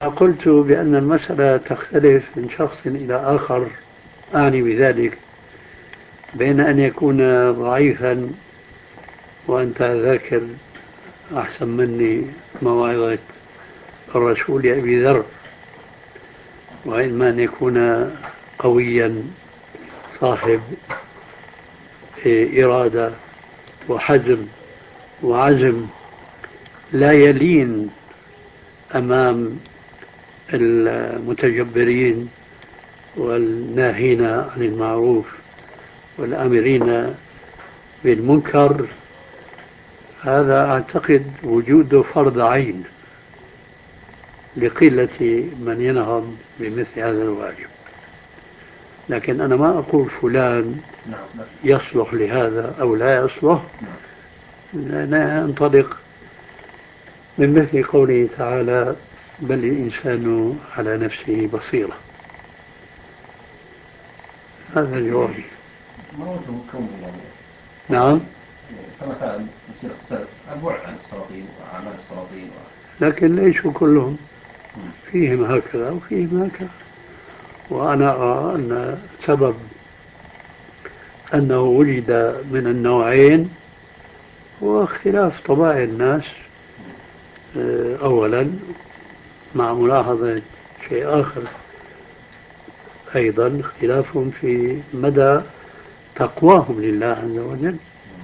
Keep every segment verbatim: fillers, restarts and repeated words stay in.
قلت بأن المسألة تختلف من شخص إلى آخر، أعني بذلك بين أن يكون ضعيفا وأنت ذاكر أحسن مني مواعظة الرسول أبي ذر، وإما أن يكون قويا صاحب إرادة وحزم وعزم لا يلين أمام المتجبرين والناهين عن المعروف والآمرين بالمنكر. هذا أعتقد وجوده فرض عين لقلة من ينهض بمثل هذا الواجب، لكن أنا ما أقول فلان يصلح لهذا أو لا يصلح. أنا أنطلق من مثل قوله تعالى: بل الإنسان على نفسه بصيرة. هذا جوابي. نعم. كما كان الشيخ السلف البعد عن السلاطين وأعمال السلاطين، لكن ليسوا كلهم، فيهم هكذا وفيهم هكذا. وأنا أرى أن سبب أنه وجد من النوعين هو اختلاف طباع الناس أولا، مع ملاحظة شيء آخر أيضا، اختلافهم في مدى تقواهم لله عز وجل.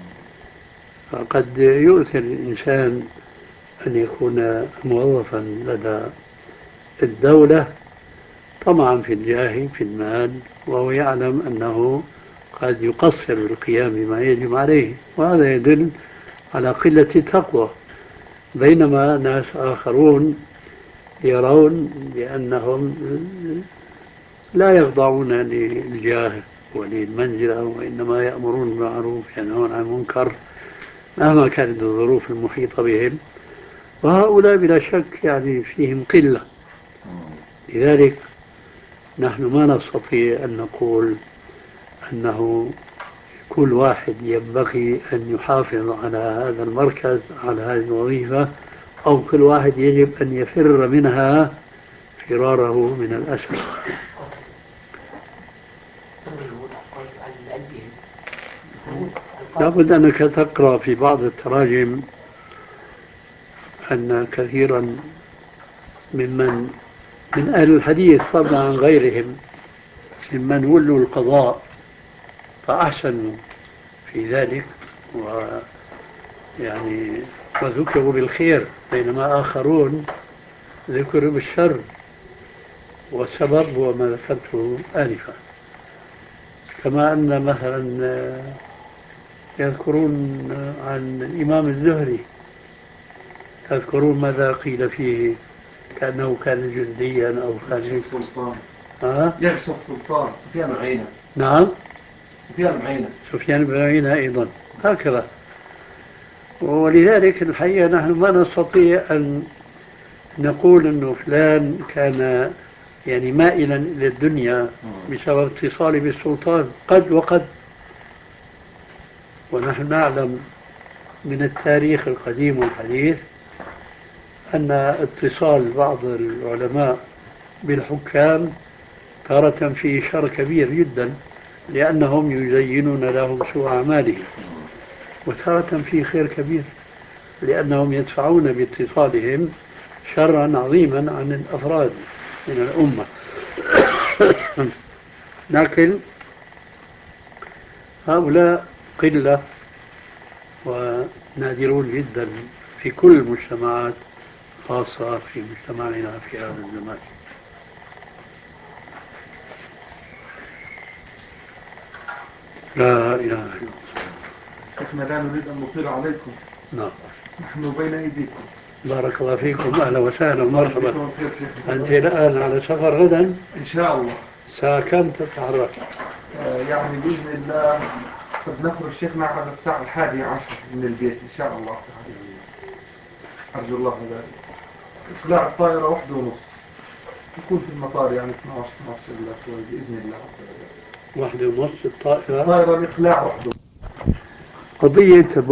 فقد يؤثر الإنسان أن يكون موظفا لدى الدولة طمعا في الجاه في المال، وهو يعلم أنه قد يقصر بالقيام بما يجب عليه، وهذا يدل على قلة التقوى. بينما ناس آخرون يرون بأنهم لا يخضعون للجاه وللمنزلة، وإنما يأمرون بالمعروف ينهون عن المنكر مهما كانت الظروف المحيطة بهم، وهؤلاء بلا شك يعني فيهم قلة. لذلك نحن ما نستطيع أن نقول أنه كل واحد ينبغي أن يحافظ على هذا المركز، على هذه الوظيفة، أو كل واحد يجب أن يفر منها فراره من الأسد. لابد أنك تقرأ في بعض التراجم أن كثيرا ممن من أهل الحديث فضلا عن غيرهم ممن ولوا القضاء فأحسنوا في ذلك ويعني وذكروا بالخير، بينما آخرون ذكروا بالشر، والسبب هو ما ذكرته آنفا. كما أن مثلا يذكرون عن الإمام الزهري، تذكرون ماذا قيل فيه؟ كأنه كان جنديا أو كان السلطان. ها؟ يغشى السلطان. سفيان بن عيينة. نعم. سفيان بن عيينة. سفيان بن عيينة أيضا هكذا. ولذلك الحقيقة نحن ما نستطيع أن نقول أنه فلان كان يعني مائلا إلى الدنيا بسبب اتصاله بالسلطان، قد وقد. ونحن نعلم من التاريخ القديم والحديث أن اتصال بعض العلماء بالحكام تارة فيه شر كبير جدا لأنهم يزينون لهم سوء أعمالهم، وتارة فيه خير كبير لأنهم يدفعون باتصالهم شرا عظيما عن الأفراد من الأمة. لكن هؤلاء قلة ونادرون جدا في كل المجتمعات، خاصة في مجتمعنا في هذا الزمان. لا إله إلا الله. شيخنا لا نريد أن نطيل عليكم. نعم. نحن بين أيديكم. بارك الله فيكم، أهلا وسهلا ومرحبا. أنت الآن على سفر غدا؟ إن شاء الله. الساعة كم تتحرك؟ آه يعني بإذن الله قد نخرج شيخنا على الساعة الحادية عشر من البيت إن شاء الله تعالى. أرجو الله ذلك. إخلاع الطائرة واحدة ونص، يكون في المطار يعني اثناشر اثناشر إلا شوي بإذن الله. واحدة ونص الطائرة؟ الطائرة الإخلاع واحدة. قضية